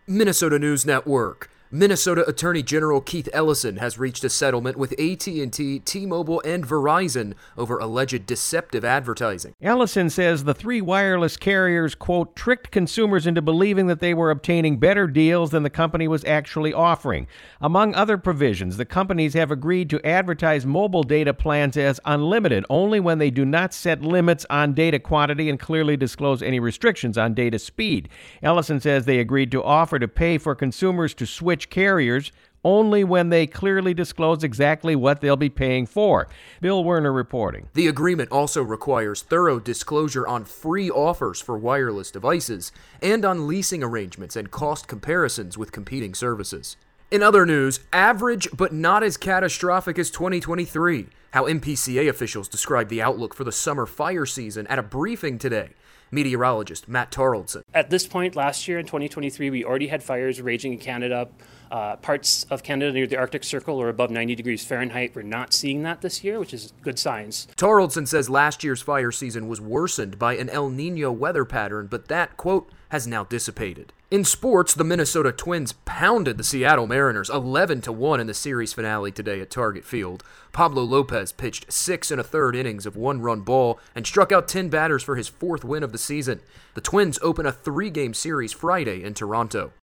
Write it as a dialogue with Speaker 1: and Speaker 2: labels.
Speaker 1: Minnesota News Network. Minnesota Attorney General Keith Ellison has reached a settlement with AT&T, T-Mobile, and Verizon over alleged deceptive advertising.
Speaker 2: Ellison says the three wireless carriers, quote, tricked consumers into believing that they were obtaining better deals than the company was actually offering. Among other provisions, the companies have agreed to advertise mobile data plans as unlimited only when they do not set limits on data quantity and clearly disclose any restrictions on data speed. Ellison says they agreed to offer to pay for consumers to switch carriers only when they clearly disclose exactly what they'll be paying for. Bill Werner reporting.
Speaker 1: The agreement also requires thorough disclosure on free offers for wireless devices and on leasing arrangements and cost comparisons with competing services. In other news, average but not as catastrophic as 2023. How MPCA officials describe the outlook for the summer fire season at a briefing today. Meteorologist Matt Tarleton.
Speaker 3: At this point last year in 2023, we already had fires raging in Canada. Parts of Canada near the Arctic Circle are above 90 degrees Fahrenheit. We're not seeing that this year, which is good signs.
Speaker 1: Tarleton says last year's fire season was worsened by an El Nino weather pattern, but that, quote, has now dissipated. In sports, the Minnesota Twins pounded the Seattle Mariners 11-1 in the series finale today at Target Field. Pablo Lopez pitched 6 1/3 innings of one-run ball and struck out 10 batters for his fourth win of the season. The Twins open a 3-game series Friday in Toronto.